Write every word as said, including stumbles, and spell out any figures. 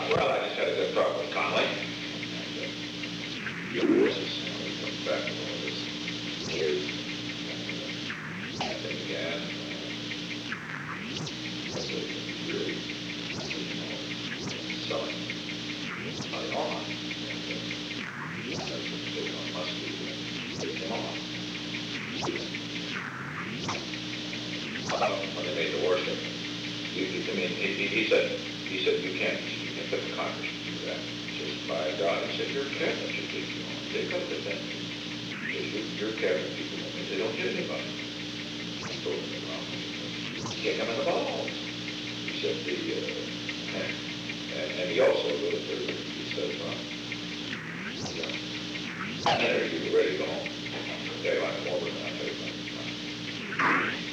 Well, I just had a good talk with Conley. Your voices, you know, he comes back with all this weird, and then again, uh, really, you know, selling money on. And, uh, that's what they want must be, they came on. Uh, when they made the warship, you, you, I mean, he, he he said, he said, you can't, you can't put the Congress to do that. Just by God, he said, you're a cabinet, you think you want. They could have done that. You're, you're cabinet people, and they don't get anybody. He told them, well, you can't come in the balls. He said, the, uh, and, and, and he also wrote there, he said, well, you know, I'm ready to go home. Okay, like more than that.